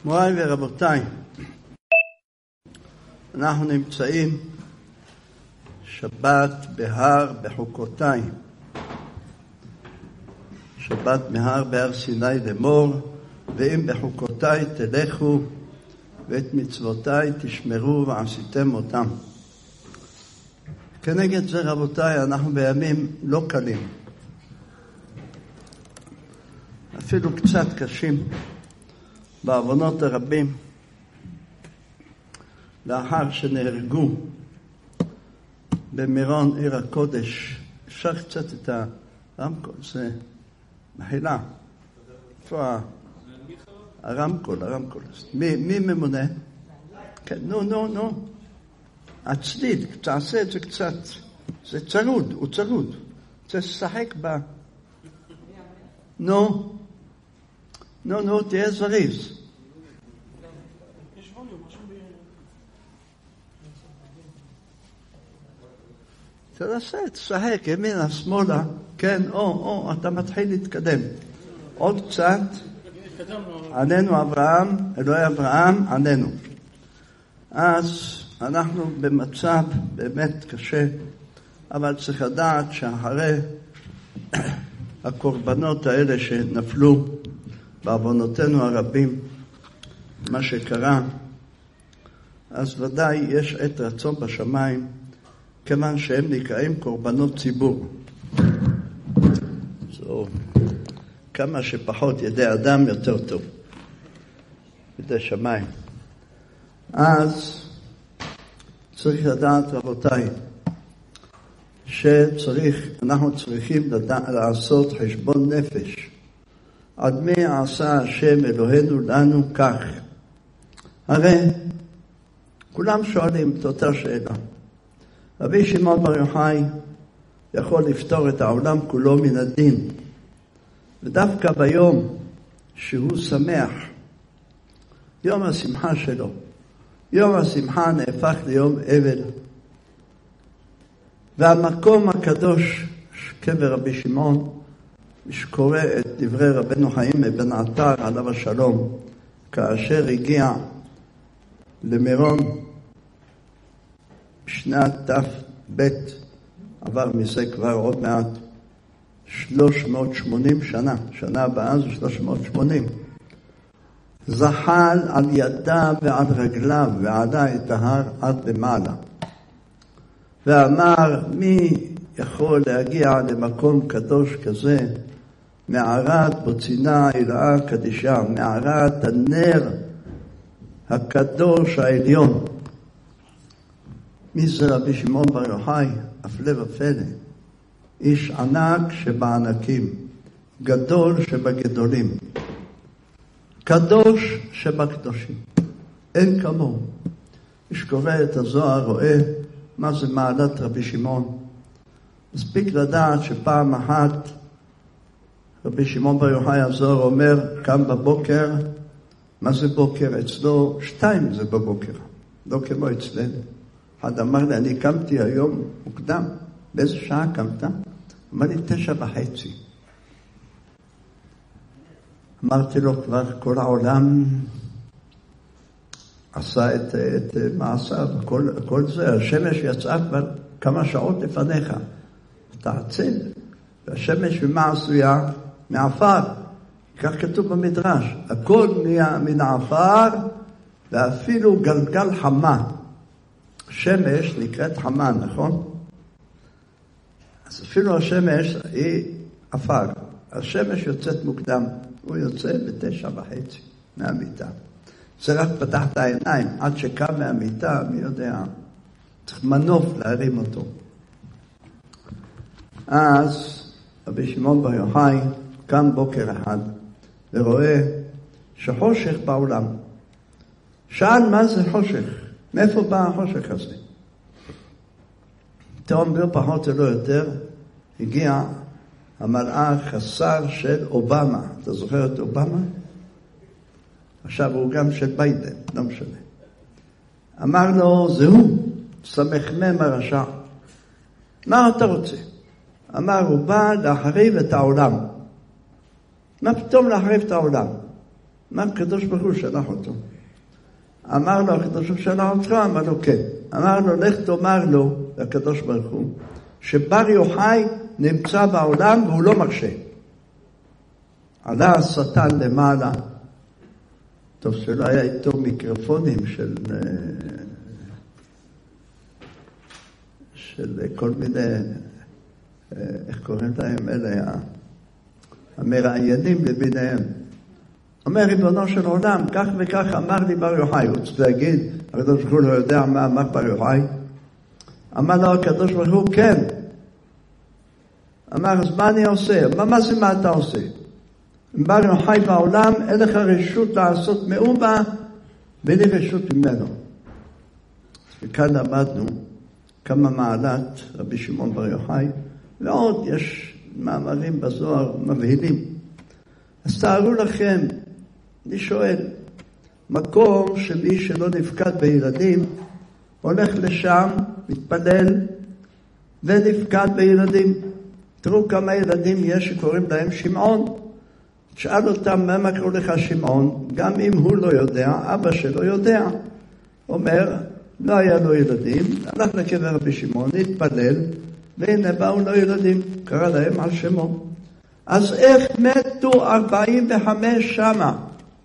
מוריי ורבותיי, אנחנו נמצאים שבת בהר בחוקותיי. שבת מהר בהר סיני לאמור, ואם בחוקותיי תלכו ואת מצוותיי תשמרו ועשיתם אותם. כנגד זה רבותיי, אנחנו בימים לא קלים, אפילו קצת קשים, בעוונות הרבים, לאחר שנהרגו במירון עיר הקודש. אפשר קצת את הרמקול, זה מחילה. איפה הרמקול? מי ממונה? כן, נו. הצליל, תעשה את זה קצת. זה צרוד, הוא צרוד. צריך לשחק בה. נו, תהיה זריז. תשחק, ימינה, שמאלה, כן, אתה מתחיל להתקדם. עוד קצת, עננו אברהם, אלוהי אברהם, עננו. אז אנחנו במצב באמת קשה, אבל צריך לדעת שאחרי הקורבנות האלה שנפלו, בעוונותינו הרבים, מה שקרה, אז ודאי יש עת רצון בשמיים, כיוון שהם נקראים קורבנות ציבור. כמה שפחות ידי אדם יותר טוב, ידי שמיים. אז צריך לדעת רבותיי, אנחנו צריכים לעשות חשבון נפש. עד מי עשה השם אלוהינו לנו כך? הרי כולם שואלים את אותה שאלה. רבי שמעון בר יוחאי יכול לפתור את העולם כולו מן הדין, ודווקא ביום שהוא שמח, יום השמחה שלו, יום השמחה נהפך ליום אבל, והמקום הקדוש קבר רבי שמעון, שקורא את דברי רבנו חיים אבן עטר עליו השלום, כאשר הגיע למירון בשנת תש"ב, עבר מזה כבר עוד מעט 380 שנה, שנה הבאה זה 380, זחל על ידיו ועל רגליו ועלה את ההר עד למעלה, ואמר, מי יכול להגיע למקום קדוש כזה, מערת בוצינה עילאה קדישה, מערת הנר הקדוש העליון. מי זה רבי שמעון בר יוחאי? הפלא ופלא, איש ענק שבענקים, גדול שבגדולים, קדוש שבקדושים, אין כמוהו. מי שקורא את הזוהר רואה מה זה מעלת רבי שמעון. מספיק לדעת שפעם אחת רבי שמעון בר יוחאי הזוהר אומר, קם בבוקר, מה זה בוקר? אצלו 2 זה בבוקר, לא כמו אצלנו. אחד אמר לי, אני קמתי היום מוקדם. באיזה שעה קמת? אמר לי 9:30. אמרתי לו, כבר כל העולם עשה את מעשיו, כל זה. השמש יצאה כבר כמה שעות לפניך. אתה עצל. והשמש ממה עשויה? מעפר. כך כתוב במדרש. הכל מן העפר, ואפילו גלגל חמה. שמש נקראת חמה, נכון? אז אפילו השמש היא עפר. השמש יוצאת מוקדם. הוא יוצא ב9:30 מהמיטה. זה רק פתח את העיניים. עד שקם מהמיטה, מי יודע, צריך מנוף להרים אותו. אז רבי שמעון בר יוחאי קם בוקר אחד ורואה שחושך בעולם. שאל מה זה חושך? מאיפה בא החושך הזה? תאום לא פחות ולא יותר, הגיע המלאך השר של אובמה. אתה זוכר את אובמה? עכשיו הוא גם של ביידן, לא משנה. אמר לו, זהו, סמ"ם הרשע. מה אתה רוצה? אמר, הוא בא להחריב את העולם. מה פתאום להחריב את העולם? מה הקדוש ברוך הוא שלח אותו? אמר לו, הקדוש ברוך הוא שלח אותך? אמר לו, כן. אמר לו, לך תאמר לו, הקדוש ברוך הוא, שבר יוחאי נמצא בעולם והוא לא מרשה. עלה השטן למעלה. טוב, שלא היה איתו מיקרופונים של כל מיני, איך קוראים להם אלה, המראיינים לביניהם. אומר ריבונו של עולם, כך וכך אמר לי בר יוחאי. הוא צריך להגיד, הקדוש ברוך הוא לא יודע מה אמר בר יוחאי. אמר לו הקדוש ברוך הוא, כן. אמר, אז מה אני עושה? מה זה מה אתה עושה? אם בר יוחאי בעולם, אין לך רשות לעשות מאומה, ואין לי רשות ממנו. וכאן למדנו כמה מעלת רבי שמעון בר יוחאי, ועוד יש מאמרים בזוהר מבהילים. אז תארו לכם, אני שואל, מקום שמי שלא נפקד בילדים, הולך לשם, מתפלל, ונפקד בילדים. תראו כמה ילדים יש שקוראים להם שמעון. תשאל אותם מה קראו לך שמעון, גם אם הוא לא יודע, אבא שלו יודע. אומר, לא היה לו ילדים, הלך לקבר רבי שמעון, התפלל, והנה באו לו ילדים, קרא להם על שמו. אז איך מתו 45 שמה?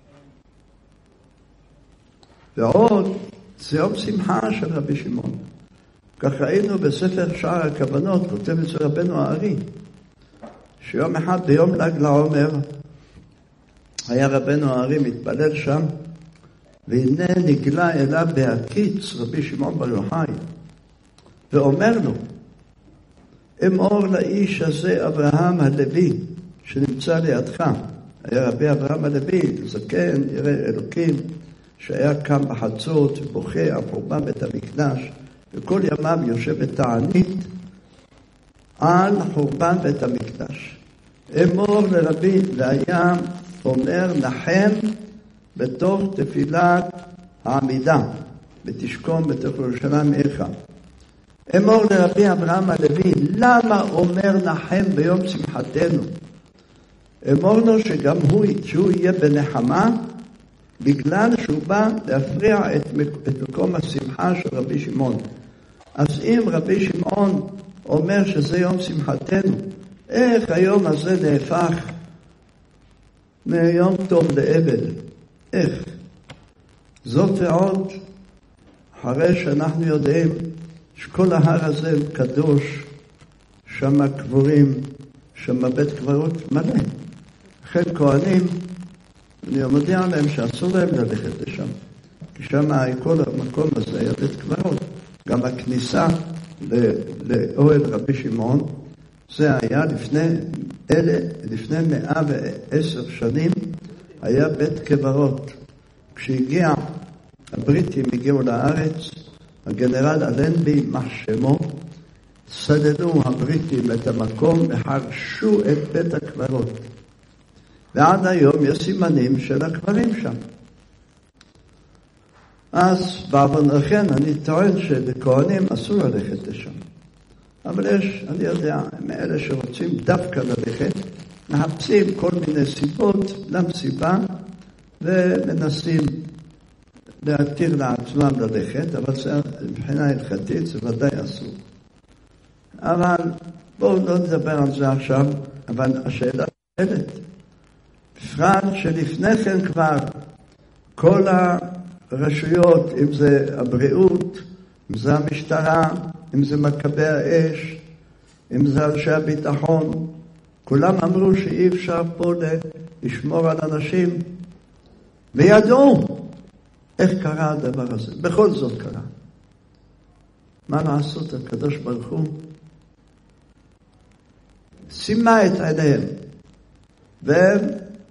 ועוד, זה יום שמחה של רבי שמעון. כך ראינו בספר שער הכוונות, כותב את זה רבנו הארי, שיום אחד ביום ל"ג לעומר, היה רבנו הארי מתפלל שם, והנה נגלה אליו בהקיץ רבי שמעון בר יוחאי, ואומר לו, אמור לאיש הזה אברהם הלוי, שנמצא לידך. היה רבי אברהם הלוי, זקן, ירא אלוקים, שהיה קם בחצות ובוכה על חורבן בית המקדש, וכל ימיו יושב בתענית על חורבן בית המקדש. אמור לרבי, והיה אומר נחם בתוך תפילת העמידה, ותשכון בתוך ירושלים עירך. אמור לרבי אברהם הלוי, למה אומר נחם ביום שמחתנו? אמור לו שגם שהוא יהיה בנחמה, בגלל שהוא בא להפריע את מקום השמחה של רבי שמעון. אז אם רבי שמעון אומר שזה יום שמחתנו, איך היום הזה נהפך מיום טוב לאבל? איך? זאת ועוד, אחרי שאנחנו יודעים שכל ההר הזה קדוש, שם קבורים, שם בית קברות מלא. לכן כהנים, אני מודיע להם שאסור להם ללכת לשם. כי שם כל המקום הזה היה בית קברות. גם הכניסה לאוהל רבי שמעון, זה היה לפני 110 שנים, היה בית קברות. כשהגיע, הבריטים הגיעו לארץ, הגנרל אלנבי, מה שמו, סדדו הבריטים את המקום וחרשו את בית הקברות. ועד היום יש סימנים של הקברים שם. אז בעוונכן אני טוען שלכהנים אסור ללכת לשם. אבל יש, אני יודע, מאלה שרוצים דווקא ללכת, מחפשים כל מיני סיבות למסיבה, ומנסים להתיר לעצמם ללכת, אבל זה, מבחינה הלכתית זה ודאי אסור. אבל בואו לא נדבר על זה עכשיו, אבל השאלה שאלת. בפרט שלפני כן כבר כל הרשויות, אם זה הבריאות, אם זה המשטרה, אם זה מכבי האש, אם זה אנשי הביטחון, כולם אמרו שאי אפשר פה לשמור על אנשים, וידעו איך קרה הדבר הזה. בכל זאת קרה. מה לעשות? הקדוש ברוך הוא שימה את עיניהם, והם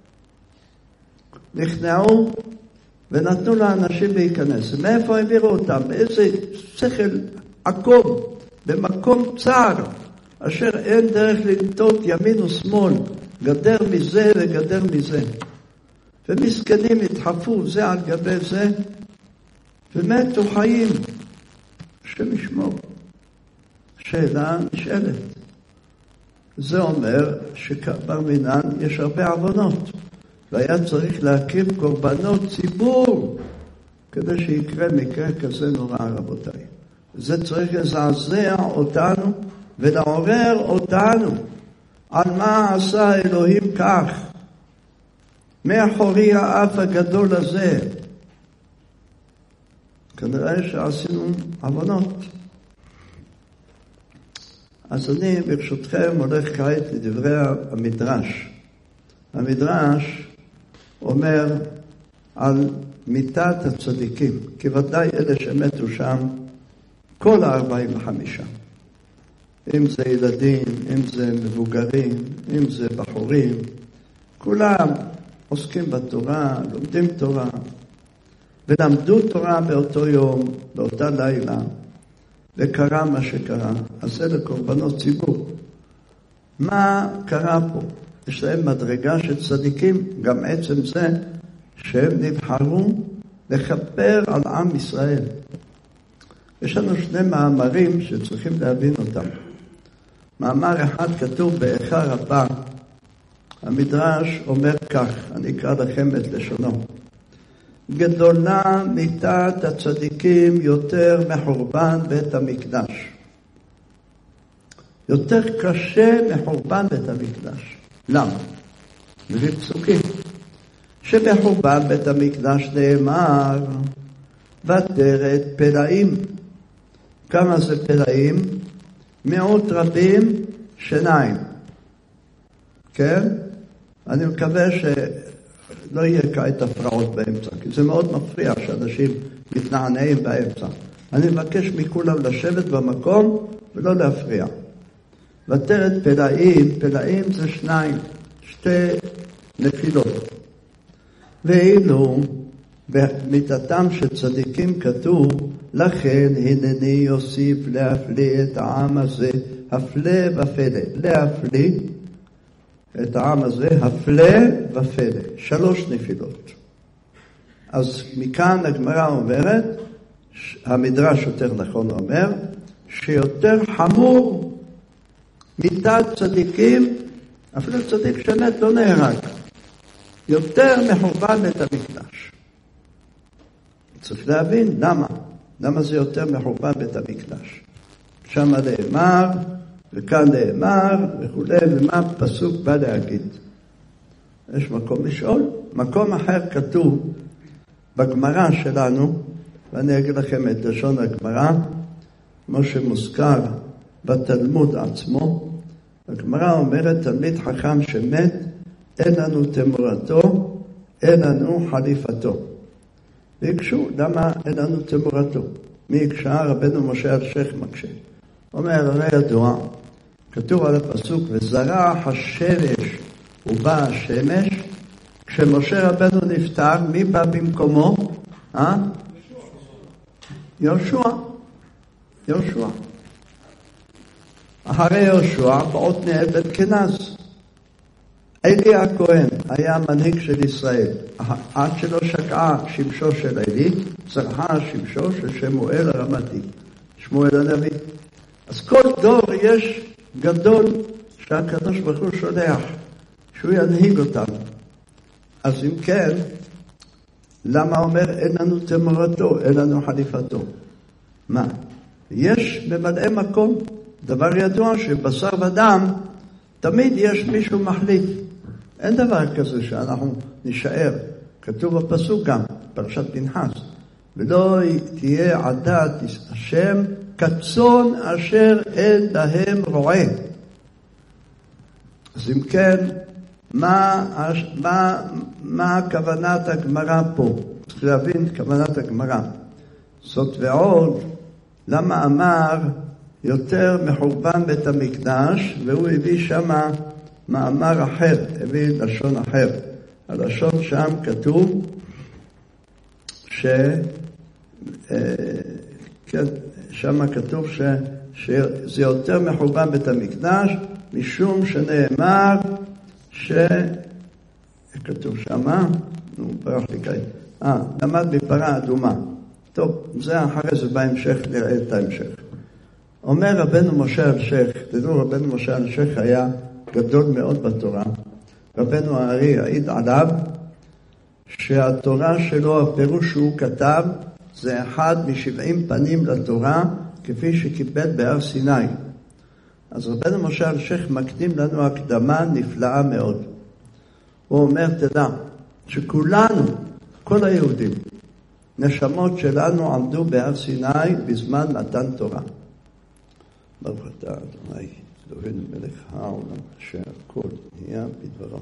נכנעו ונתנו לאנשים להיכנס. מאיפה העבירו אותם? באיזה שכל עקום, במקום צר, אשר אין דרך לנטות ימין ושמאל, גדר מזה וגדר מזה. ומסכנים התחפו זה על גבי זה, ומתו חיים. השם ישמור. שאלה נשאלת. זה אומר שבר מינן יש הרבה עוונות. והיה צריך להקריב קורבנות ציבור, כדי שיקרה מקרה כזה נורא, רבותיי. זה צריך לזעזע אותנו ולעורר אותנו. על מה עשה אלוהים כך? מאחורי האף הגדול הזה. כנראה שעשינו עוונות. אז אני ברשותכם הולך כעת לדברי המדרש. המדרש אומר על מיתת הצדיקים, כי ודאי אלה שמתו שם, כל 45. אם זה ילדים, אם זה מבוגרים, אם זה בחורים, כולם עוסקים בתורה, לומדים תורה, ולמדו תורה באותו יום, באותה לילה, וקרה מה שקרה. אז אלה קורבנות ציבור. מה קרה פה? יש להם מדרגה של צדיקים, גם עצם זה שהם נבחרו לכפר על עם ישראל. יש לנו שני מאמרים שצריכים להבין אותם. מאמר אחד כתוב באיכה רבה. המדרש אומר כך, אני אקרא לכם את לשונו. גדולה מיתת הצדיקים יותר מחורבן בית המקדש. יותר קשה מחורבן בית המקדש. למה? מביא פסוקים. שבחורבן בית המקדש נאמר, ותרת פלאים. כמה זה פלאים? מאות רבים, 2. כן? אני מקווה שלא יהיה כעת הפרעות באמצע, כי זה מאוד מפריע שאנשים מתנענעים באמצע. אני מבקש מכולם לשבת במקום ולא להפריע. ותרת פלאים, פלאים זה 2, 2 נפילות. ואילו במיתתם של צדיקים כתוב, לכן הנני יוסיף להפליא את העם הזה, הפלא ופלא. להפליא את העם הזה, הפלא ופלא. 3 נפילות. אז מכאן הגמרא אומרת, המדרש יותר נכון אומר, שיותר חמור מיתת צדיקים, אפילו צדיק שמת לא נהרג, יותר מחורבן בית המקדש. צריך להבין למה זה יותר מחורבן בית המקדש. שם נאמר, וכאן נאמר, וכו', ומה פסוק בא להגיד. יש מקום לשאול. מקום אחר כתוב בגמרא שלנו, ואני אגיד לכם את לשון הגמרא, כמו שמוזכר בתלמוד עצמו. הגמרא אומרת, תלמיד חכם שמת, אין לנו תמורתו, אין לנו חליפתו. והקשו, למה אין לנו תמורתו? מי הקשה? רבנו משה אלשיך מקשה. אומר, הרי ידוע, כתוב על הפסוק, וזרח השמש ובא השמש, כשמשה רבנו נפטר, מי בא במקומו? יהושע. יהושע. אחרי יהושע, בעתניאל בן כנז. אלי הכהן היה מנהיג של ישראל. עד שלא שקעה שמשו של אלי, צרחה שמשו של שמואל הרמתי, שמואל הנביא. אז כל דור יש גדול שהקדוש ברוך הוא שולח, שהוא ינהיג אותנו. אז אם כן, למה אומר אין לנו תמורתו, אין לנו חליפתו? מה? יש ממלאי מקום. דבר ידוע שבשר ודם תמיד יש מישהו מחליף. אין דבר כזה שאנחנו נשאר. כתוב בפסוק גם, פרשת פנחס, ולא תהיה עדת השם כצאן אשר אין להם רועה. אז אם כן, מה כוונת הגמרא פה? צריך להבין את כוונת הגמרא. זאת ועוד, למה אמר יותר מחורבן בית המקדש, והוא הביא שמה מאמר אחר, הביא לשון אחר. הלשון שם כתוב שם כתוב שזה יותר מחורבן בית המקדש, משום שנאמר כתוב שמה, ברח לי כעת, למד מפרה אדומה. טוב, זה אחרי זה בהמשך, נראה את ההמשך. אומר רבנו משה אלשיך, תדעו, רבנו משה אלשיך היה גדול מאוד בתורה. רבנו הארי העיד עליו שהתורה שלו, הפירוש שהוא כתב, זה אחד מ70 פנים לתורה, כפי שקיבל בהר סיני. אז רבנו משה אלשיך מקדים לנו הקדמה נפלאה מאוד. הוא אומר, תדע, שכולנו, כל היהודים, נשמות שלנו עמדו בהר סיני בזמן מתן תורה. ברוך אתה אדוני, אלוהינו מלך העולם, אשר הכל נהיה בדברו.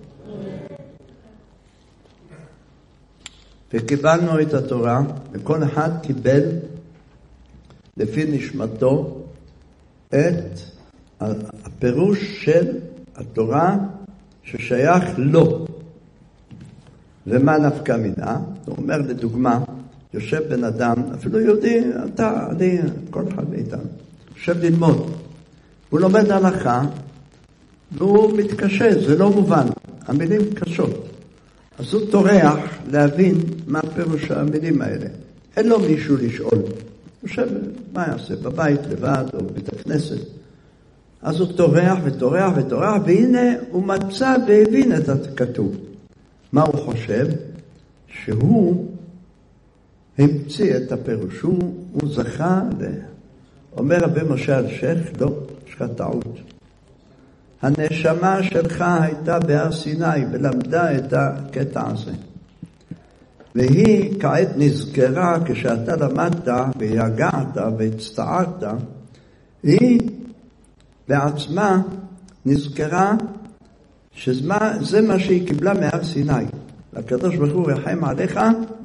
וקיבלנו את התורה, וכל אחד קיבל לפי נשמתו את הפירוש של התורה ששייך לו. ומה נפקא מינה? הוא אומר לדוגמה, יושב בן אדם, אפילו יהודי, אתה, אני, כל אחד מאיתנו, יושב ללמוד. הוא לומד הלכה, והוא מתקשה, זה לא מובן, המילים קשות. אז הוא טורח להבין מה פירוש המילים האלה. אין לו מישהו לשאול. הוא יושב, מה יעשה? בבית לבד או בבית הכנסת. אז הוא טורח וטורח וטורח, והנה הוא מצא והבין את הכתוב. מה הוא חושב? שהוא המציא את הפירוש. הוא זכה אומר רבי משה אלשיך, לא, יש לך טעות. הנשמה שלך הייתה בהר סיני ולמדה את הקטע הזה. והיא כעת נזכרה כשאתה למדת והגעת והצטערת, היא בעצמה נזכרה שזה מה שהיא קיבלה מהר סיני. הקדוש ברוך הוא רחם עליך.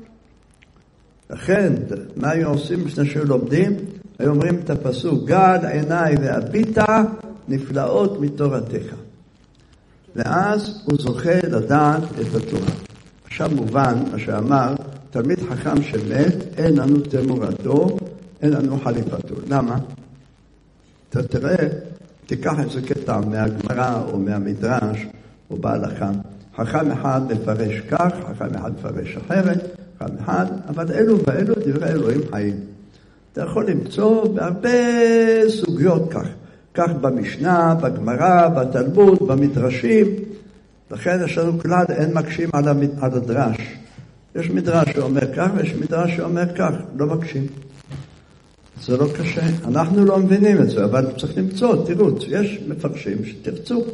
לכן, מה היו עושים לפני שהיו לומדים? היו אומרים את הפסוק, גל עיניי והביטה נפלאות מתורתך. ואז הוא זוכה לדעת את התורה. עכשיו מובן מה שאמר, תלמיד חכם שמת, אין לנו תמורתו, אין לנו חליפתו. למה? אתה תראה, תיקח את זה קטע מהגמרא או מהמדרש או בהלכה. חכם אחד מפרש כך, חכם אחד מפרש אחרת, חכם אחד, אבל אלו ואלו דברי אלוהים חיים. אתה יכול למצוא בהרבה סוגיות כך. כך במשנה, בגמרא, בתלמוד, במדרשים. לכן יש לנו כלל, אין מקשים על הדרש. יש מדרש שאומר כך, ויש מדרש שאומר כך, לא מקשים. זה לא קשה. אנחנו לא מבינים את זה, אבל צריך למצוא, תראו, יש מפרשים שתרצו.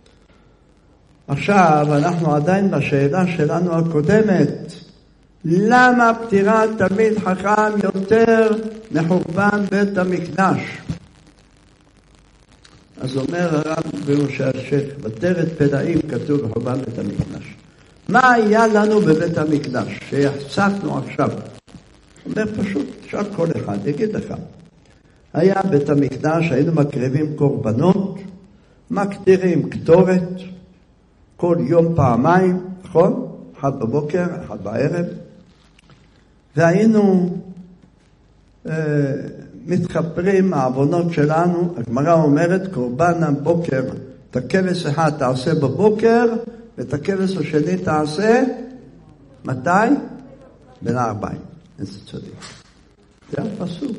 עכשיו, אנחנו עדיין בשאלה שלנו הקודמת. למה פטירת תלמיד חכם יותר מחורבן בית המקדש? אז אומר הרב משה אלשיך, בתרת פלאים כתוב בחורבן בית המקדש. מה היה לנו בבית המקדש שהחצקנו עכשיו? אומר פשוט, שאל כל אחד, יגיד לך. היה בית המקדש, היינו מקריבים קורבנות, מקטירים קטורת, כל יום פעמיים, נכון? אחד בבוקר, אחד בערב. והיינו מתחפרים מהעוונות שלנו. הגמרא אומרת, קורבן הבוקר, את הכבש אחד תעשה בבוקר, ואת הכבש השני תעשה, מתי? בין 40. איזה צדיק. זה הפסוק,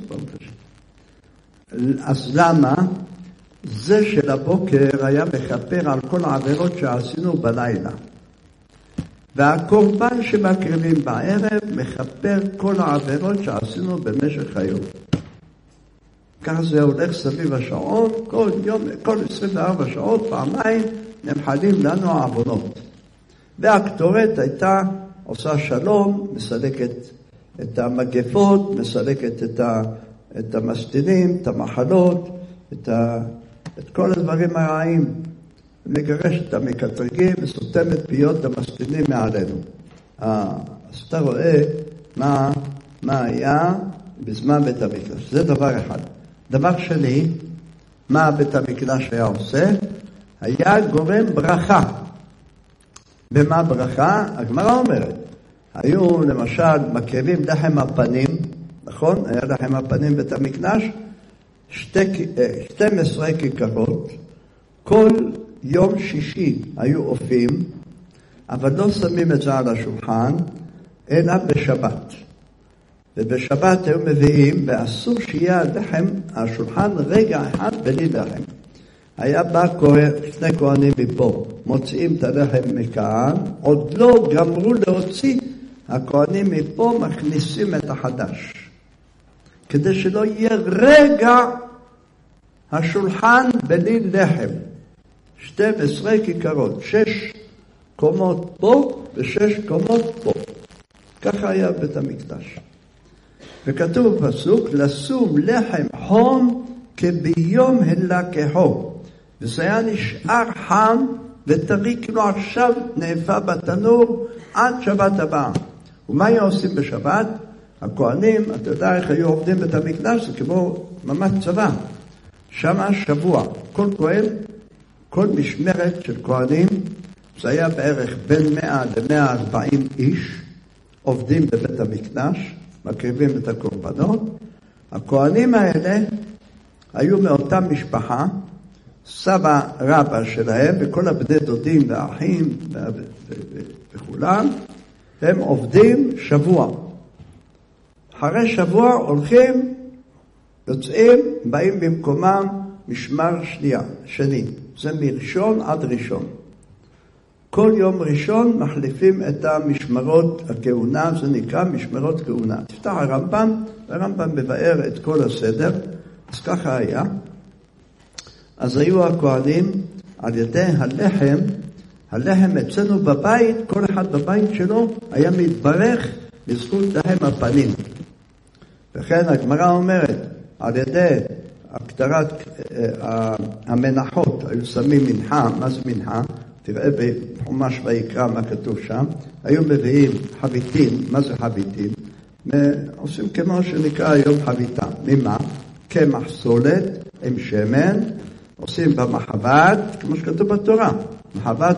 אז למה? זה של הבוקר היה מחפר על כל העבירות שעשינו בלילה. והקורבן שמקריבים בערב מחפר כל העבירות שעשינו במשך היום. כך זה הולך סביב השעון, כל יום, כל 24 שעות, פעמיים, נמחלים לנו העוונות. והקטורת הייתה עושה שלום, מסלקת את המגפות, מסלקת את המסטינים, את המחלות, את כל הדברים הרעים. מגרשת את המקטרגים וסותמת פיות המסטינים מעלינו. אז אתה רואה מה היה בזמן בית המקדש. זה דבר אחד. דבר שני, מה בית המקדש היה עושה? היה גורם ברכה. במה ברכה? הגמרא אומרת. היו למשל מקריבים לחם הפנים, נכון? היה לחם הפנים בית המקדש, 12 כיכרות, כל יום שישי היו אופים, אבל לא שמים את זה על השולחן, אלא בשבת. ובשבת היו מביאים, ואסור שיהיה הלחם, השולחן רגע אחד בלי לחם. היה בא שני כהנים מפה, מוציאים את הלחם מכאן, עוד לא גמרו להוציא הכהנים מפה מכניסים את החדש. כדי שלא יהיה רגע השולחן בלי לחם. 12 כיכרות, 6 קומות פה ו6 קומות פה. ככה היה בית המקדש. וכתוב בפסוק, לשום לחם חום כביום הלקחו. וזה היה נשאר חם וטרי, כאילו עכשיו נאפה בתנור עד שבת הבאה. ומה היו עושים בשבת? הכהנים, אתה יודע איך היו עובדים בית המקדש, זה כמו ממש צבא. שמה שבוע, כל כהן, כל משמרת של כהנים, זה היה בערך בין 100 ל-140 איש, עובדים בבית המקדש, מקריבים את הקורבנות. הכהנים האלה היו מאותה משפחה, סבא רבא שלהם, וכל הבני דודים והאחים וכולם, הם עובדים שבוע. אחרי שבוע הולכים, יוצאים, באים במקומם משמר שני. זה מראשון עד ראשון. כל יום ראשון מחליפים את המשמרות הכהונה, זה נקרא משמרות כהונה. תפתח הרמב"ם מבאר את כל הסדר, אז ככה היה. אז היו הכהנים על ידי הלחם אצלנו בבית, כל אחד בבית שלו היה מתברך בזכות לחם הפנים. וכן הגמרא אומרת, על ידי הקטרת המנחות, היו שמים מנחה, מה זה מנחה? תראה בחומש ויקרא מה כתוב שם, היו מביאים חביתים, מה זה חביתים? עושים כמו שנקרא היום חביתה, ממה? קמח סולת עם שמן, עושים במחבת, כמו שכתוב בתורה, מחבת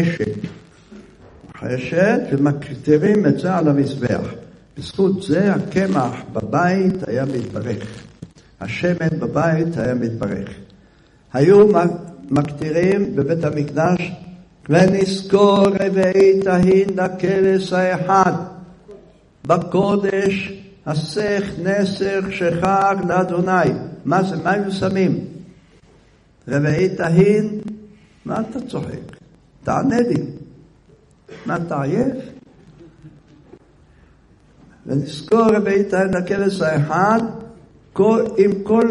מרחשת, ומקטרים את זה על המזבח. בזכות זה הקמח בבית היה מתברך. השמן בבית היה מתברך. היו מקטירים בבית המקדש, ונזכור רבעי תהין לכבש האחד. בקודש הסך נסך שחר לאדוני. מה זה? מה היו שמים? רבעי תהין, מה אתה צוחק? תענה לי. מה אתה עייף? ונזכור רבעי תהין לכבש האחד, עם כל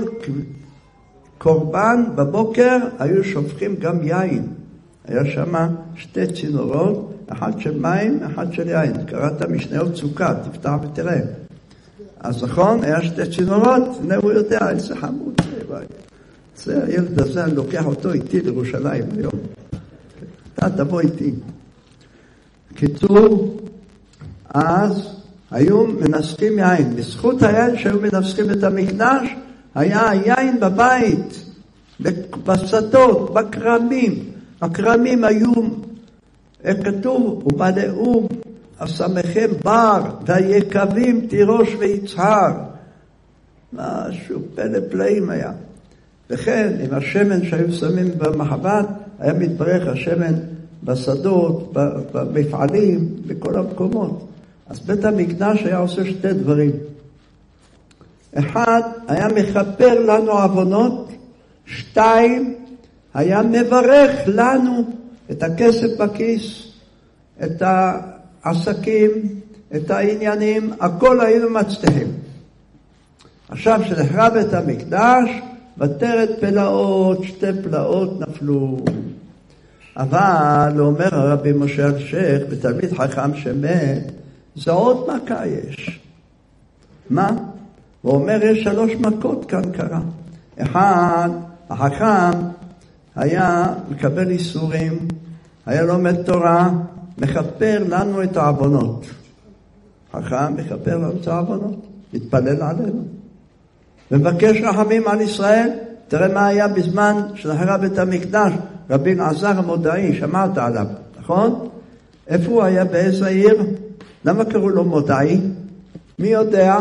קורבן בבוקר היו שופכים גם יין. היה שם 2 צינורות, אחד של מים, אחד של יין. קראת משניות סוכה, תפתח ותראה. אז נכון, היה 2 צינורות, הנה הוא יודע, איזה חמוד זה. הילד הזה, אני לוקח אותו איתי לירושלים היום. אתה תבוא איתי. קיצור, אז היו מנסחים יין. בזכות היין שהיו מנסחים את המקדש, היה יין בבית, בשדות, בכרמים. הכרמים היו, איך כתוב, ומלאו אסמכם בר, והיקבים תירוש ויצהר. משהו פלא פלאים היה. וכן, עם השמן שהיו שמים במחבת, היה מתברך השמן בשדות, במפעלים, בכל המקומות. אז בית המקדש היה עושה 2 דברים. אחד, היה מכפר לנו עוונות. 2, היה מברך לנו את הכסף בכיס, את העסקים, את העניינים, הכל היינו מצליחים. עכשיו שנחרב בית המקדש, בתרת פלאות, 2 פלאות נפלו. אבל, אומר הרבי משה אלשיך, בתלמיד חכם שמת, זה עוד מכה יש. מה? הוא אומר, יש 3 מכות כאן קרה. אחד, החכם היה מקבל איסורים, היה לומד תורה, מכפר לנו את העוונות. חכם מכפר לנו את העוונות, מתפלל עלינו. ומבקש רחמים על ישראל. תראה מה היה בזמן שנחרב בית המקדש, רבי אלעזר המודעי, שמעת עליו, נכון? איפה הוא היה? באיזה עיר? למה קראו לו מודעי? מי יודע?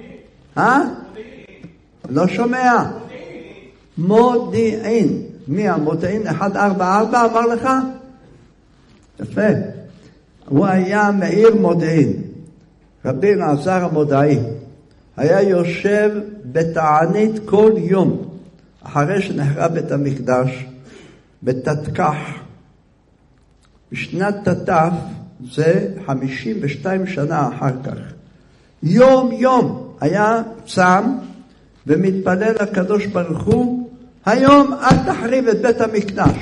לא שומע. מודיעין. מי המודיעין? 144 אמר לך? יפה. הוא היה מעיר מודיעין. רבי אלעזר המודעי. היה יושב בתענית כל יום, אחרי שנחרב בית המקדש, בתתקח. בשנת תתף, זה 52 שנה אחר כך. יום יום היה צם ומתפלל לקדוש ברוך הוא, היום אל תחריב את בית המקדש.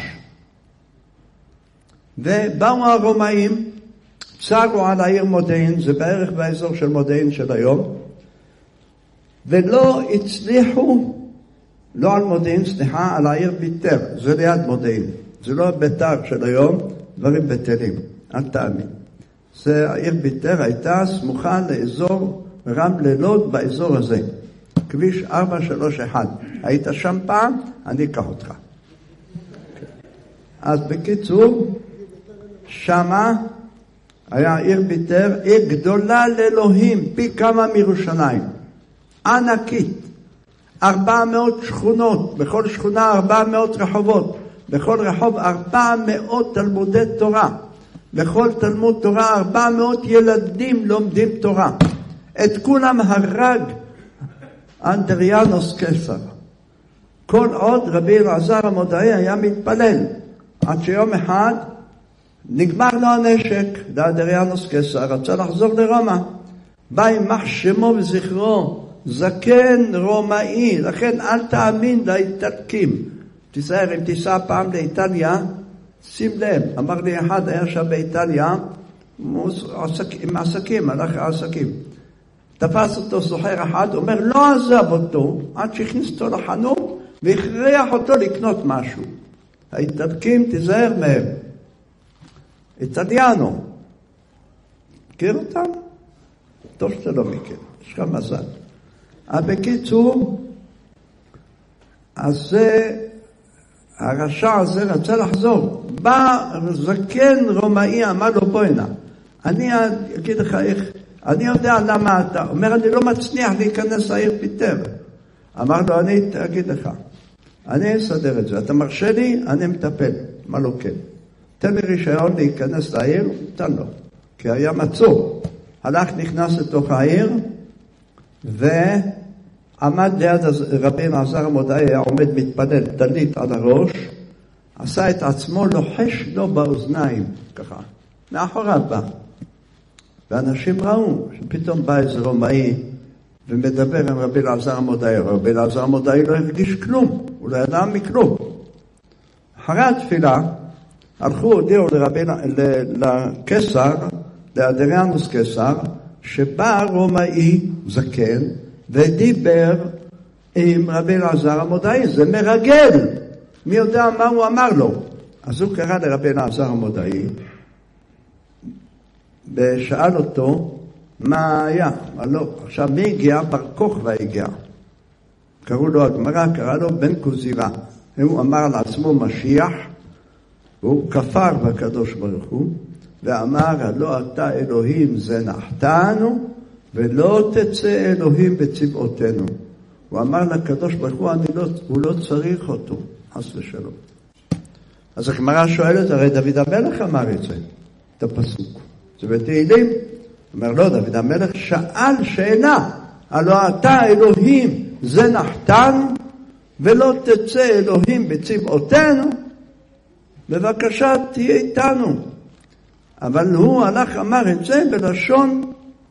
ובאו הרומאים, צרו על העיר מודיעין, זה בערך באזור של מודיעין של היום, ולא הצליחו, לא על מודיעין, סליחה, על העיר ביתר, זה ליד מודיעין, זה לא ביתר של היום, דברים בטלים, אל תאמין. זה העיר ביתר הייתה סמוכה לאזור רמלה לוד באזור הזה, כביש 431. היית שם פעם, אני אקח אותך. אז בקיצור, שמה היה עיר ביתר, עיר גדולה לאלוהים, פי כמה מירושלים, ענקית, 400 שכונות, בכל שכונה 400 רחובות, בכל רחוב 400 תלמודי תורה, בכל תלמוד תורה 400 ילדים לומדים תורה. את כולם הרג אנדריאנוס קיסר. כל עוד רבי אלעזר המודעי היה מתפלל, עד שיום אחד נגמר לו הנשק, לאנדריאנוס קיסר רצה לחזור לרומא, בא עם מחשמו וזכרו, זקן רומאי, לכן אל תאמין לאיטלקים. תיזהר, אם תיסע פעם לאיטליה, שים לב, אמר לי אחד, היה שם באיטליה, עם עסקים, הלך לעסקים. תפס אותו סוחר אחד, אומר, לא עזב אותו, עד שהכניס אותו לחנות, והכריח אותו לקנות משהו. האיטלקים, תיזהר מהם. איטליאנו. מכיר אותם? טוב שאתה לא מכיר, יש לך מזל. בקיצור, אז זה, הרשע הזה רצה לחזור. בא זקן רומאי, אמר לו בוא הנה. אני אגיד לך איך, אני יודע למה אתה. אומר, אני לא מצליח להיכנס לעיר ביתר. אמר לו, אני אגיד לך. אני אסדר את זה. אתה מרשה לי? אני מטפל. מה לא כן? תן לי רישיון להיכנס לעיר, תן לו. כי היה מצור. הלך, נכנס לתוך העיר, ועמד ליד רבי אלעזר המודעי, היה עומד מתפלל, טלית על הראש, עשה את עצמו, לוחש לו באוזניים, ככה, מאחוריו בא. ואנשים ראו שפתאום בא איזה רומאי, ומדבר עם רבי אלעזר המודעי. רבי אלעזר המודעי לא הרגיש כלום, הוא לא ידע מכלום. אחרי התפילה, הלכו, הודיעו לקיסר, לאנדריאנוס קיסר, שבא רומאי זקן, ודיבר עם רבי אלעזר המודעי. זה מרגל. מי יודע מה הוא אמר לו? אז הוא קרא לרבי אלעזר המודעי, ושאל אותו, מה היה? לא. עכשיו, מי הגיע? בר כוכבא הגיע. קראו לו הגמרא, קרא לו בן כוזירא. הוא אמר לעצמו משיח, והוא כפר בקדוש ברוך הוא, ואמר, לא אתה אלוהים זנחתנו, ולא תצא אלוהים בצבאותינו. הוא אמר לקדוש ברוך הוא, הוא לא צריך אותו, חס ושלום. אז הגמרא שואלת, הרי דוד המלך אמר את זה, את הפסוק. זה בתהילים. אומר, לא, דוד המלך שאל שאלה, הלא אתה אלוהים זנחתנו, ולא תצא אלוהים בצבאותינו, בבקשה תהיה איתנו. אבל הוא הלך אמר את זה בלשון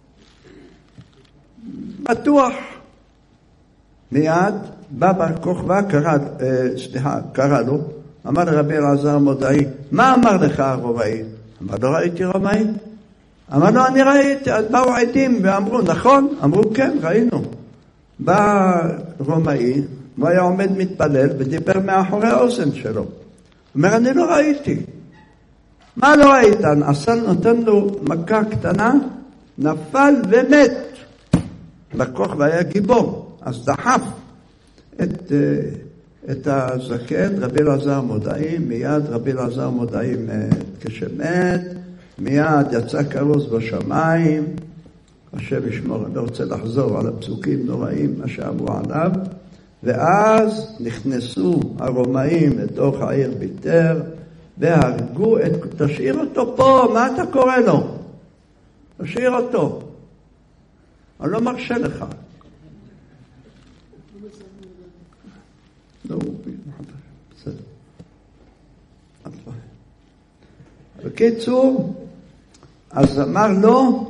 בטוח. מיד בא בר כוכבא, קרא לו, אמר לרבי אלעזר המודעי, מה אמר לך הרומאי? אמר, לא ראיתי רומאי. אמר לו, אני ראיתי. אז באו עדים ואמרו, נכון? אמרו, כן, ראינו. בא רומאי, הוא היה עומד מתפלל ודיבר מאחורי האוזן שלו. אומר, אני לא ראיתי. מה לא ראית? נותן לו מכה קטנה, נפל ומת. לקוח והיה גיבור, אז דחף את הזקן, רבי אלעזר המודעי. מיד רבי אלעזר המודעי כשמת, מיד יצא כרוז בשמיים, השם ישמור. אני לא רוצה לחזור על הפסוקים נוראים, מה שאמרו עליו. ואז נכנסו הרומאים לתוך העיר ביתר, והרגו תשאיר אותו פה, מה אתה קורא לו? תשאיר אותו. אני לא מרשה לך. לא, בסדר. בקיצור, אז אמר לו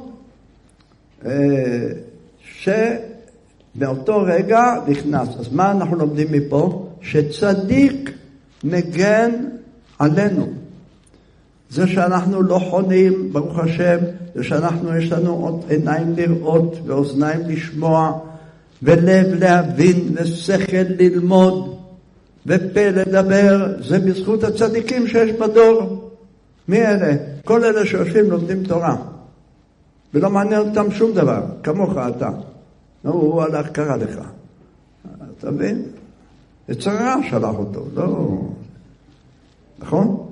שבאותו רגע נכנס. אז מה אנחנו לומדים מפה? שצדיק מגן עלינו. זה שאנחנו לא חונים, ברוך השם, זה שאנחנו יש לנו עוד עיניים לראות ואוזניים לשמוע ולב להבין ושכל ללמוד ופה לדבר, זה בזכות הצדיקים שיש בדור. מי אלה? כל אלה שיושבים לומדים תורה ולא מעניין אותם שום דבר, כמוך אתה. הוא הלך קרא לך, אתה מבין? יצרה שלח אותו, לא... נכון?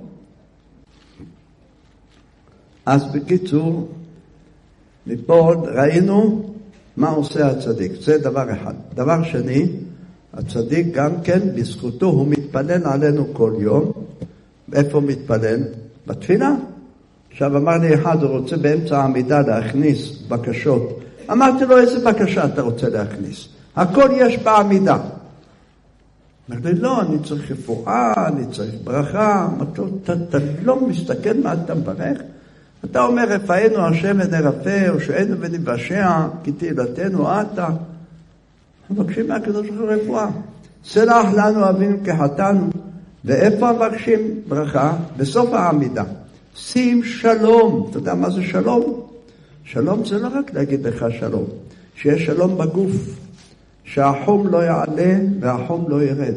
אז בקיצור, מפה ראינו מה עושה הצדיק. זה דבר אחד. דבר שני, הצדיק גם כן, בזכותו הוא מתפלל עלינו כל יום. איפה מתפלל? בתפילה. עכשיו אמר לי אחד, הוא רוצה באמצע העמידה להכניס בקשות. אמרתי לו, איזה בקשה אתה רוצה להכניס? הכל יש בעמידה. אמר לי, לא, אני צריך רפואה, אני צריך ברכה. אמרתי לו, אתה לא מסתכל מה אתה מברך? אתה אומר, רפאנו השם ונרפא, הושענו ונבשע, כי תהילתנו אתה. אנחנו מבקשים מהקדוש ברוך הוא רפואה. סלח לנו אבינו כחטאנו. ואיפה מבקשים ברכה? בסוף העמידה. שים שלום. אתה יודע מה זה שלום? שלום זה לא רק להגיד לך שלום. שיש שלום בגוף. שהחום לא יעלה והחום לא ירד.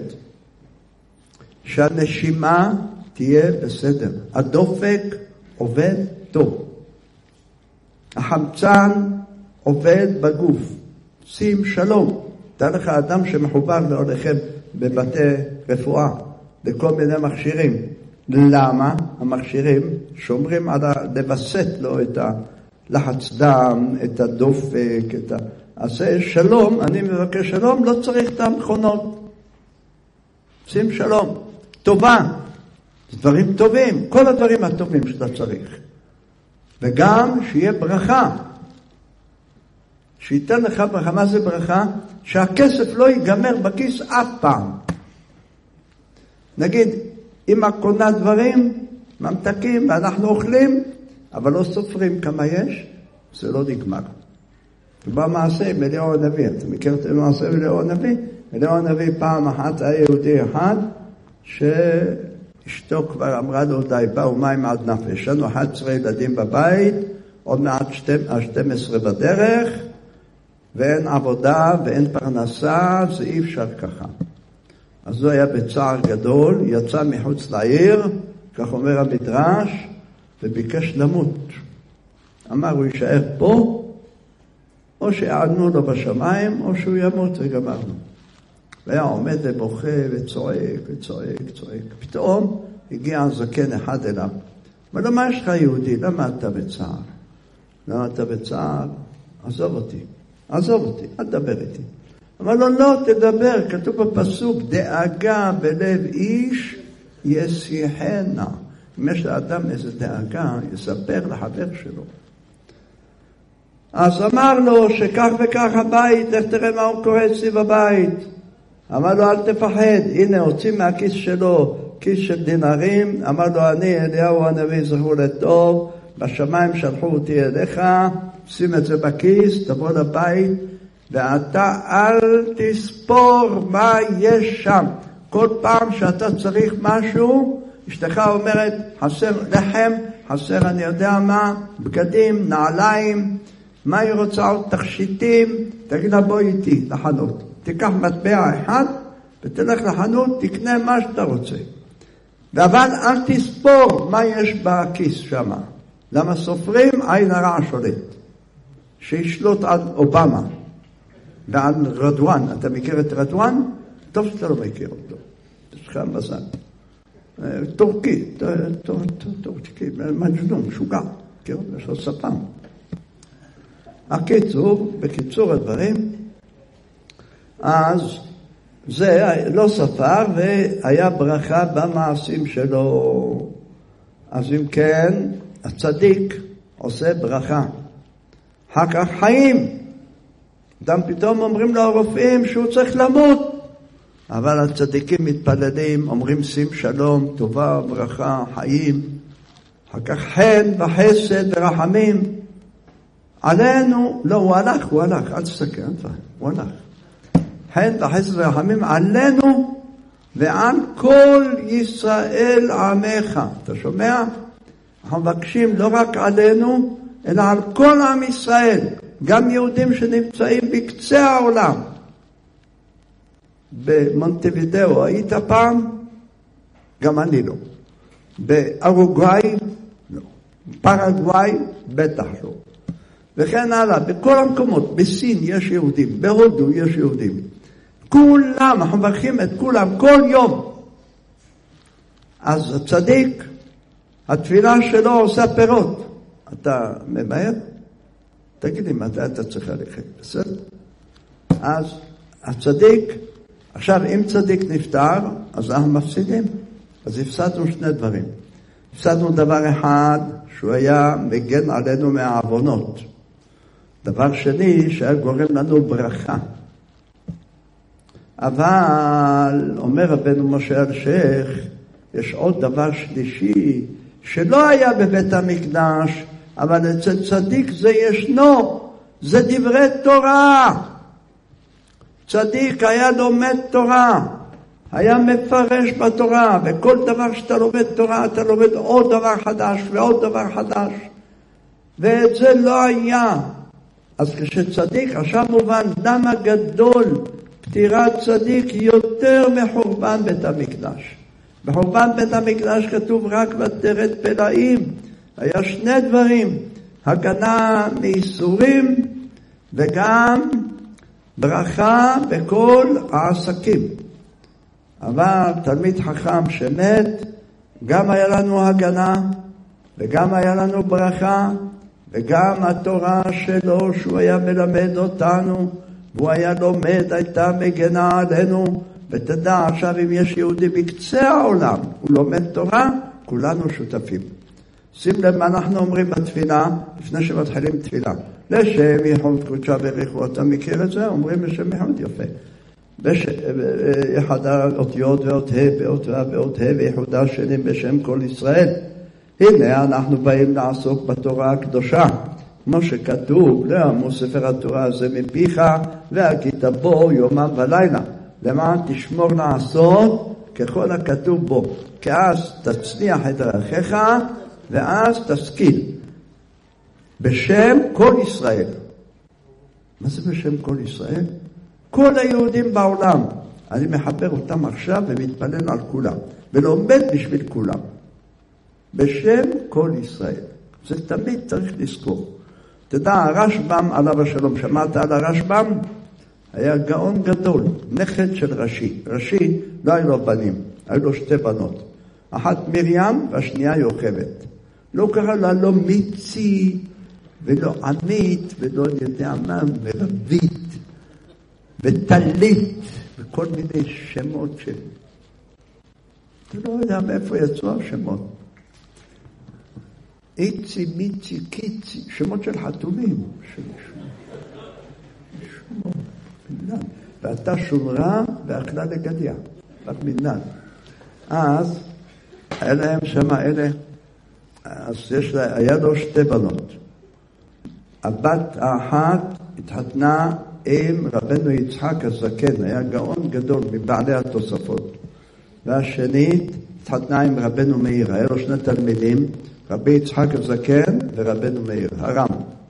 שהנשימה תהיה בסדר. הדופק עובד טוב. החמצן עובד בגוף. שים שלום. תראה לך אדם שמחובר להולכם בבתי רפואה, בכל מיני מכשירים. למה? המכשירים שומרים על לבסט לו את הלחץ דם, את הדופק, אז שלום, אני מבקש שלום, לא צריך את המכונות. שים שלום. טובה. דברים טובים, כל הדברים הטובים שאתה צריך. וגם שיהיה ברכה. שייתן לך ברכה. מה זה ברכה? שהכסף לא ייגמר בכיס אף פעם. נגיד, אמא קונה דברים, ממתקים, ואנחנו אוכלים, אבל לא סופרים כמה יש, זה לא נגמר. ובמעשה עם אליהו הנביא, אתה מכיר את המעשה עם אליהו הנביא? אליהו הנביא פעם אחת היה יהודי אחד, אשתו כבר אמרה לו, די, באו מים עד נפש. יש לנו 11 ילדים בבית, עוד מעט 12 בדרך, ואין עבודה ואין פרנסה, זה אי אפשר ככה. אז הוא היה בצער גדול, יצא מחוץ לעיר, כך אומר המדרש, וביקש למות. אמר, הוא יישאר פה, או שיענו לו בשמיים, או שהוא ימות וגמרנו. והיה עומד ובוכה וצועק וצועק וצועק. פתאום הגיע זקן אחד אליו. אמר לו, מה יש לך יהודי? למה אתה בצער? למה אתה בצער? עזוב אותי. עזוב אותי, אל תדבר איתי. אמר לו, לא, תדבר. כתוב בפסוק, דאגה בלב איש ישיחנה. אם יש לאדם איזה דאגה, יספר לחבר שלו. אז אמר לו שכך וכך הבית, איך תראה מה הוא קורא אצלי בבית. אמר לו, אל תפחד, הנה הוציא מהכיס שלו כיס של דינרים. אמר לו, אני אליהו הנביא זכור לטוב, בשמיים שלחו אותי אליך, שים את זה בכיס, תבוא לבית, ואתה אל תספור מה יש שם. כל פעם שאתה צריך משהו, אשתך אומרת, חסר לחם, חסר אני יודע מה, בגדים, נעליים, מה היא רוצה עוד? תכשיטים, תגיד לה בואי איתי לחנות. תיקח מטבע אחד ותלך לחנות, תקנה מה שאתה רוצה. אבל אל תספור מה יש בכיס שם. למה סופרים? עין הרע שולט. שישלוט על אובמה ועל רדואן. אתה מכיר את רדואן? טוב שאתה לא מכיר אותו. יש לך מזל. טורקי, מג'נון, משוגע. מכיר אותו? יש לו ספם. בקיצור הדברים, אז זה לא ספר והיה ברכה במעשים שלו. אז אם כן, הצדיק עושה ברכה. אחר כך חיים. אדם פתאום אומרים לו הרופאים שהוא צריך למות. אבל הצדיקים מתפללים, אומרים שים שלום, טובה, ברכה, חיים. אחר כך חן וחסד ורחמים. עלינו, לא, הוא הלך, אל תסתכל, הוא הלך. חן וחסד ורחמים עלינו ועל כל ישראל עמך. אתה שומע? אנחנו מבקשים לא רק עלינו, אלא על כל עם ישראל, גם יהודים שנמצאים בקצה העולם. במונטווידאו היית פעם? גם אני לא. באורוגוואי? לא. פרגוואי? בטח לא. וכן הלאה, בכל המקומות, בסין יש יהודים, בהודו יש יהודים. כולם, אנחנו מברכים את כולם כל יום. אז הצדיק, התפילה שלו עושה פירות. אתה ממהר? תגיד לי מתי אתה צריך ללכת, בסדר? אז הצדיק, עכשיו אם צדיק נפטר, אז אנחנו מפסידים. אז הפסדנו שני דברים. הפסדנו דבר אחד, שהוא היה מגן עלינו מהעוונות. דבר שני, שהיה גורם לנו ברכה. אבל, אומר רבנו משה אלשיך, יש עוד דבר שלישי, שלא היה בבית המקדש, אבל אצל צדיק זה ישנו, זה דברי תורה. צדיק היה לומד תורה, היה מפרש בתורה, וכל דבר שאתה לומד תורה, אתה לומד עוד דבר חדש ועוד דבר חדש. ואת זה לא היה. אז כשצדיק, עכשיו מובן למה גדול פטירת צדיק יותר מחורבן בית המקדש. בחורבן בית המקדש כתוב רק ותרד פלאים. היה שני דברים, הגנה מאיסורים וגם ברכה בכל העסקים. אבל תלמיד חכם שמת, גם היה לנו הגנה וגם היה לנו ברכה, וגם התורה שלו שהוא היה מלמד אותנו, והוא היה לומד, הייתה מגנה עלינו. ותדע עכשיו אם יש יהודי בקצה העולם, הוא לומד תורה, כולנו שותפים. שים לב מה אנחנו אומרים בתפילה, לפני שמתחילים תפילה. לשם ייחוד קודשה בריחו, אתה מכיר את זה? אומרים לשם ייחוד, יפה. אחד האותיות ואות ה' ואות ו' ואות ה' וייחודה שנים בשם כל ישראל. הנה אנחנו באים לעסוק בתורה הקדושה. כמו שכתוב, לאמור ספר התורה הזה מפיך, והגית בו יומם ולילה. למען תשמור לעשות ככל הכתוב בו. כי אז תצניח את דרכיך, ואז תשכיל. בשם כל ישראל. מה זה בשם כל ישראל? כל היהודים בעולם. אני מחבר אותם עכשיו ומתפלל על כולם. ולומד בשביל כולם. בשם כל ישראל. זה תמיד צריך לזכור. תדע, הרשב"ם עליו השלום, שמעת על הרשב"ם? היה גאון גדול, נכד של רש"י. רש"י לא היה לו בנים, היו לו שתי בנות. אחת מרים והשנייה יוכבד. לא קרא לה לא מיצי ולא עמית ולא יודע מה, ורבית וטלית וכל מיני שמות של... אתה לא יודע מאיפה יצאו השמות. איצי, מיצי, קיצי, שמות של חתומים. שמות. ואתה שומרה ואכלה לגדיה, רק מנן. אז היה להם שמה אלה, אז היה לו שתי בנות. הבת האחת התחתנה עם רבנו יצחק הזקן, היה גאון גדול מבעלי התוספות. והשנית התחתנה עם רבנו מאיר, היה לו שני תלמידים, רבי יצחק הזקן ורבנו מאיר, הרם.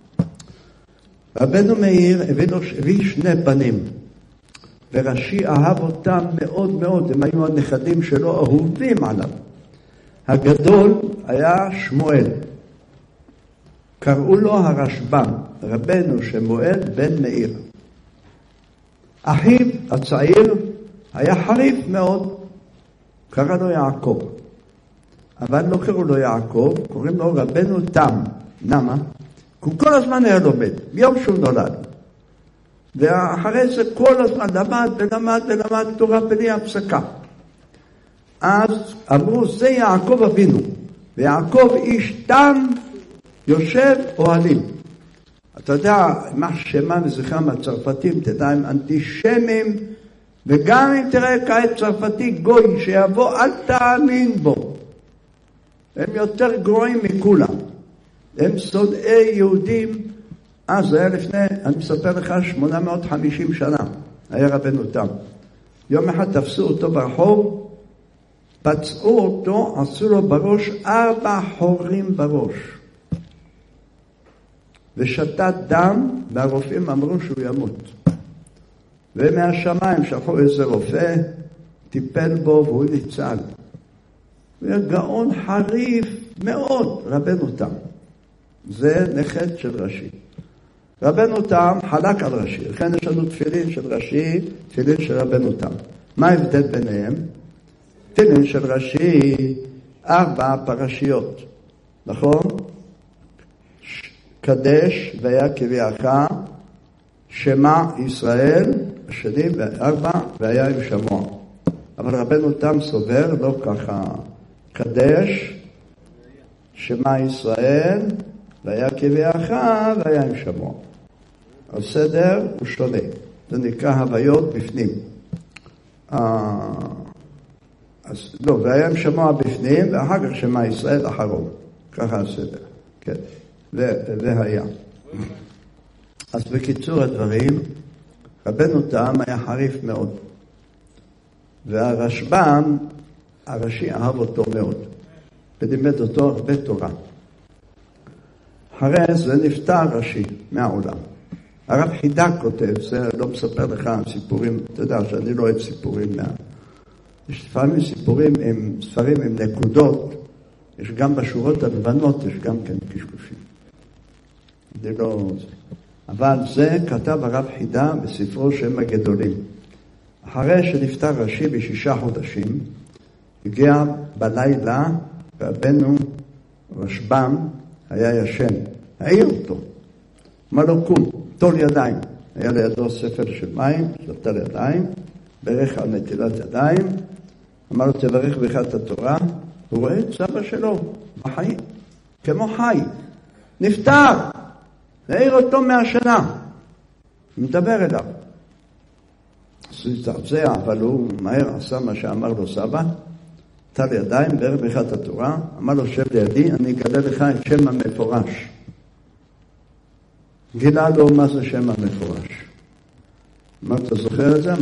רבנו מאיר הביא שני בנים, ורש"י אהב אותם מאוד מאוד, הם היו הנכדים שלו אהובים עליו. הגדול היה שמואל, קראו לו הרשב"ם, רבנו שמואל בן מאיר. אחיו הצעיר היה חריף מאוד, קרא לו יעקב. אבל לא קראו לו יעקב, קוראים לו רבנו תם. למה? כי הוא כל הזמן היה לומד, ביום שהוא נולד. ואחרי זה כל הזמן למד תורה בלי הפסקה. אז אמרו, זה יעקב אבינו. ויעקב איש תם יושב אוהלים. אתה יודע, מה שמה וזכרם הצרפתים, תדע, הם אנטישמים, וגם אם תראה כעת צרפתי גוי שיבוא, אל תאמין בו. הם יותר גרועים מכולם. הם שונאי יהודים. זה היה לפני, אני מספר לך, 850 שנה. היה רבנו תם. יום אחד תפסו אותו ברחוב, פצעו אותו, עשו לו בראש 4 חורים בראש. ושתת דם, והרופאים אמרו שהוא ימות. ומהשמיים שלחו איזה רופא, טיפל בו והוא ניצל. הוא היה גאון חריף מאוד, רבנו תם. זה נכד של רש"י. רבנו תם חלק על רש"י, לכן יש לנו תפילין של רש"י, תפילין של רבנו תם. מה ההבדל ביניהם? תפילין של רש"י 4 פרשיות, נכון? קדש והיה קביעך, שמע ישראל, השני 4 והיה עם שמוע. אבל רבנו תם סובר לא ככה, קדש, שמע ישראל, והיה קביעך והיה עם שמוע. הסדר הוא שונה, זה נקרא הוויות בפנים. לא, והיה עם שמוע בפנים, ואחר כך שמע ישראל אחרון. ככה הסדר, כן. והיה. אז בקיצור הדברים, רבנו תם היה חריף מאוד. והרשב"ם, הרש"י אהב אותו מאוד. ולימד אותו הרבה תורה. אחרי זה נפטר רש"י מהעולם. הרב חידה כותב, זה לא מספר לך סיפורים, אתה יודע שאני לא אוהב סיפורים. יש לפעמים ספרים עם נקודות, יש גם בשורות הלבנות, יש גם כן קשקושים. זה לא זה. אבל זה כתב הרב חידה בספרו שם הגדולים. אחרי שנפטר רש"י ב6 חודשים, הגיע בלילה, והבנו רשב"ם היה ישן. העיר אותו. אמר לו קום, טול ידיים. היה לידו ספר של מים, שתל ידיים, ברך על נטילת ידיים. אמר לו תברך ברכת התורה. הוא רואה את סבא שלו בחיים, כמו חי. נפטר. העיר אותו מהשינה. הוא מדבר אליו. אז הוא התעצע, אבל הוא מהר עשה מה שאמר לו סבא. טל ידיים, ברך ברכת התורה. אמר לו שב לידי, אני אגלה לך את שם המפורש. גילה לו מה זה שם המפורש. מה אתה זוכר את זה?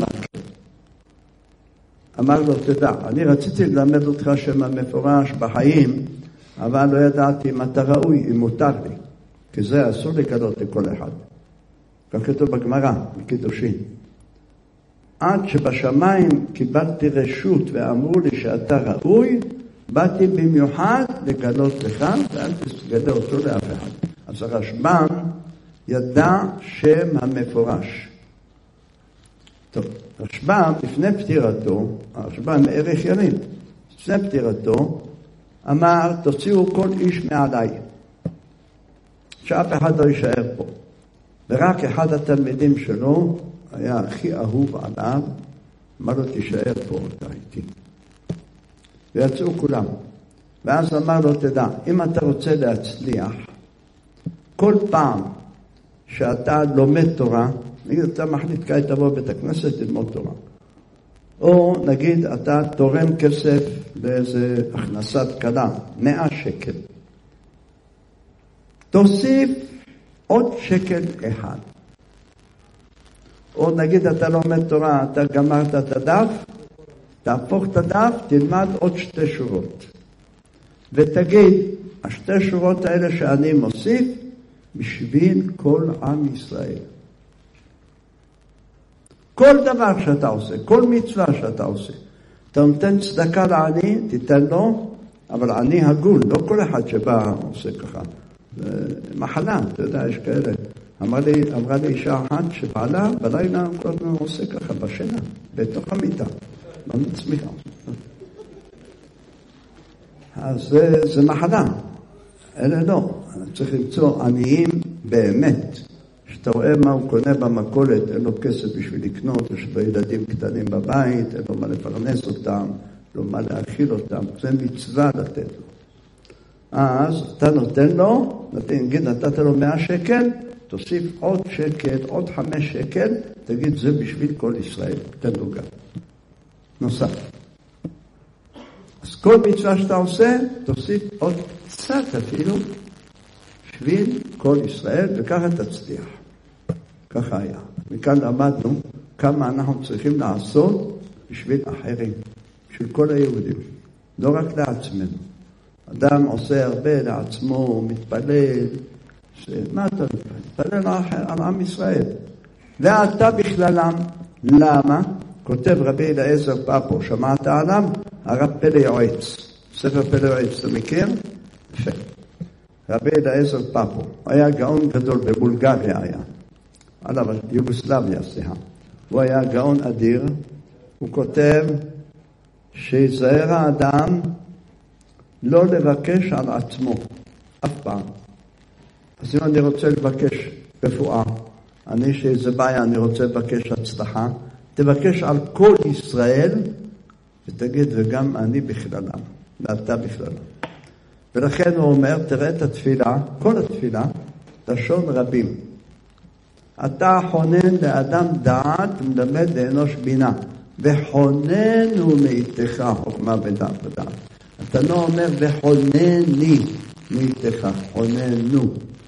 אמר לו תדע, אני רציתי ללמד אותך שם המפורש בחיים, אבל לא ידעתי אם אתה ראוי, אם מותר לי. כי זה אסור לגלות לכל אחד. כך כתוב בגמרא, בקידושין. עד שבשמיים קיבלתי רשות ואמרו לי שאתה ראוי, באתי במיוחד לגלות לך, ואל תגלה אותו לאף אחד. אז הרשב"ם ידע שם המפורש. טוב, הרשב"ם לפני פטירתו, הרשב"ם ערך ימים, לפני פטירתו, אמר תוציאו כל איש מעליי, שאף אחד לא יישאר פה. ורק אחד התלמידים שלו היה הכי אהוב עליו, אמר לו תישאר פה אותה איתי. ויצאו כולם. ואז אמר לו תדע, אם אתה רוצה להצליח, כל פעם שאתה לומד תורה, נגיד אתה מחליט כעת תבוא בית הכנסת ללמוד תורה, או נגיד אתה תורם כסף לאיזה הכנסת קלה, 100 שקל, תוסיף עוד שקל אחד. או נגיד אתה לומד תורה, אתה גמרת את הדף, תהפוך את הדף, תלמד עוד 2 שורות. ותגיד, 2 שורות האלה שאני מוסיף, בשביל כל עם ישראל. כל דבר שאתה עושה, כל מצווה שאתה עושה, אתה נותן צדקה לעני, תיתן לו, אבל עני הגון, לא כל אחד שבא עושה ככה. מחלה, אתה יודע, יש כאלה. אמרה לי אישה אחת שבעלה בלילה כל הזמן עושה ככה בשינה, בתוך המיטה, לא מצמיחה. אז זה מחלה. אלה לא. צריך למצוא עניים באמת. שאתה רואה מה הוא קונה במכולת, אין לו כסף בשביל לקנות, יש לו ילדים קטנים בבית, אין לו מה לפרנס אותם, לא מה להאכיל אותם. זה מצווה לתת לו. אז אתה נותן לו, נגיד נתת לו 100 שקל, תוסיף עוד שקל, עוד 5 שקל, תגיד זה בשביל כל ישראל, תן לו גם. נוסף. אז כל מצווה שאתה עושה, תוסיף עוד קצת אפילו, בשביל כל ישראל, וככה תצליח. ככה היה. מכאן למדנו כמה אנחנו צריכים לעשות בשביל אחרים, בשביל כל היהודים, לא רק לעצמנו. אדם עושה הרבה לעצמו, הוא מתפלל, מה אתה מתפלל? על עם ישראל. ואתה בכללם, למה? כותב רבי אליעזר פאפו, שמעת עליו? הרב פלא יועץ, ספר פלא יועץ, אתה מכיר? יפה. רבי אליעזר פאפו, היה גאון גדול, בבולגריה היה, עליו יוגוסלביה, סליחה. הוא היה גאון אדיר, הוא כותב שיזהר האדם לא לבקש על עצמו, אף פעם. אז אם אני רוצה לבקש רפואה, אני שאיזה בעיה, אני רוצה לבקש הצלחה, תבקש על כל ישראל, ותגיד, וגם אני בכללם, ואתה בכללם. ולכן הוא אומר, תראה את התפילה, כל התפילה, לשון רבים. אתה חונן לאדם דעת, ומלמד לאנוש בינה. וחוננו מאיתך חוכמה ודעת ודעת. אתה לא אומר, וחונני מאיתך, חוננו.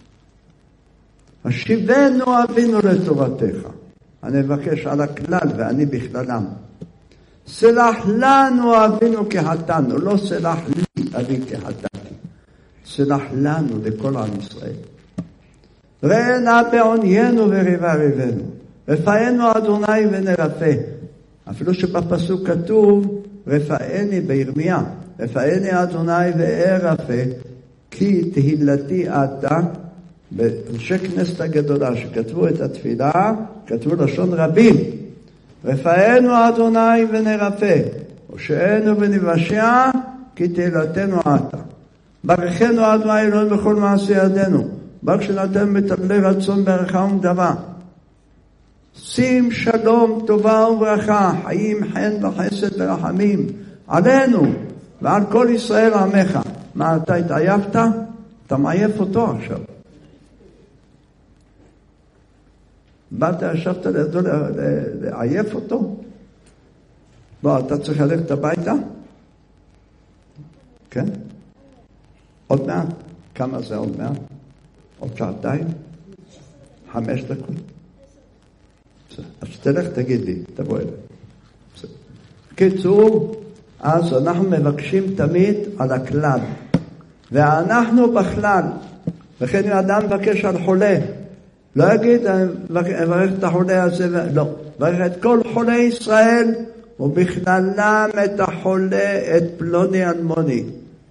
השיבנו אבינו לתורתך. אני מבקש על הכלל ואני בכללם. סלח לנו אבינו כחתנו, לא סלח לי אבי כחתתי. סלח לנו לכל עם ישראל. ראה נא בעוניינו וריבה ריבנו. רפאנו אדוני ונרפא. אפילו שבפסוק כתוב, רפאני בירמיה. רפאני אדוני וארפא, כי תהילתי אתה. באנשי כנסת הגדולה שכתבו את התפילה, כתבו לשון רבים. רפאנו אדוני ונרפא, הושענו ונבשע, כי תהילתנו אתה. ברכנו אדוני אלוהינו בכל מעשה ידינו, ברך שנתן מטבלי רצון ברכה ומדבה. שים שלום טובה וברכה, חיים חן וחסד ורחמים, עלינו ועל כל ישראל עמך. מה, אתה התעייפת? אתה מעייף אותו עכשיו. באת, ישבת לידו לעייף אותו? בוא, אתה צריך ללכת הביתה? כן? עוד מעט. כמה זה עוד מעט? עוד שעתיים? 5 דקות. אז תלך תגיד לי, תבוא אליי. קיצור, אז אנחנו מבקשים תמיד על הכלל. ואנחנו בכלל, וכן אם אדם מבקש על חולה, לא יגיד, אברך את החולה הזה, לא. אברך את כל חולי ישראל, ובכללם את החולה, את פלוני אלמוני.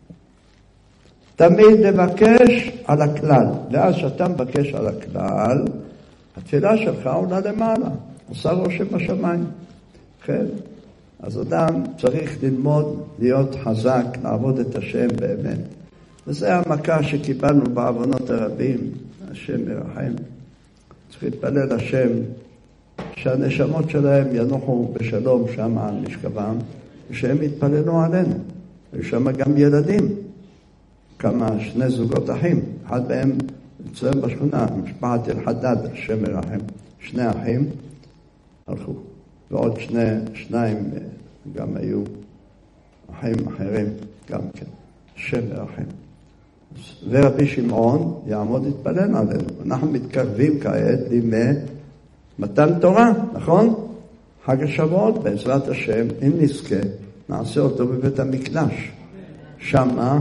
תמיד לבקש על הכלל. ואז שאתה מבקש על הכלל, התפילה שלך עולה למעלה. עושה רושם בשמיים. כן? אז אדם צריך ללמוד, להיות חזק, לעבוד את השם באמת. וזה המכה שקיבלנו בעוונות הרבים. השם מרחם. צריך להתפלל השם שהנשמות שלהם ינוחו בשלום שם על משכבם, ושהם יתפללו עלינו. יש שם גם ילדים, כמה 2 זוגות אחים, אחד מהם אצלם בשכונה, משפחת אל-חדד, השם מרחם. 2 אחים הלכו, ועוד 2 גם היו אחים אחרים, גם כן, השם מרחם. ורבי שמעון יעמוד להתפלל עלינו. אנחנו מתקרבים כעת לימי מתן תורה, נכון? חג השבועות בעזרת השם, אם נזכה, נעשה אותו בבית המקדש. שמה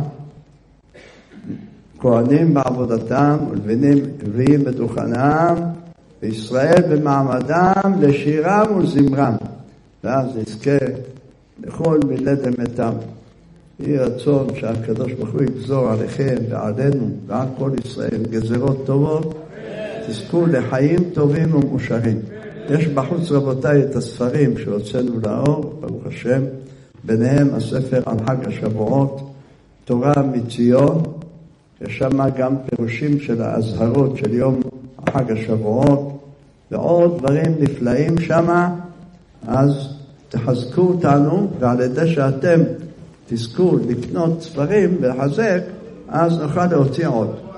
כהנים בעבודתם ולוויים בדוכנם, וישראל במעמדם לשירם ולזמרם. ואז נזכה לכל מילד אמיתם. יהי רצון שהקדוש ברוך הוא יגזור עליכם ועלינו ועל כל ישראל גזרות טובות, תזכו לחיים טובים ומאושרים. יש בחוץ רבותיי את הספרים שהוצאנו לאור, ברוך השם, ביניהם הספר על חג השבועות, תורה מציון, יש שם גם פירושים של ההזהרות של יום חג השבועות, ועוד דברים נפלאים שם. אז תחזקו אותנו, ועל ידי שאתם תזכו לקנות ספרים ולחזק, אז נוכל להוציא עוד.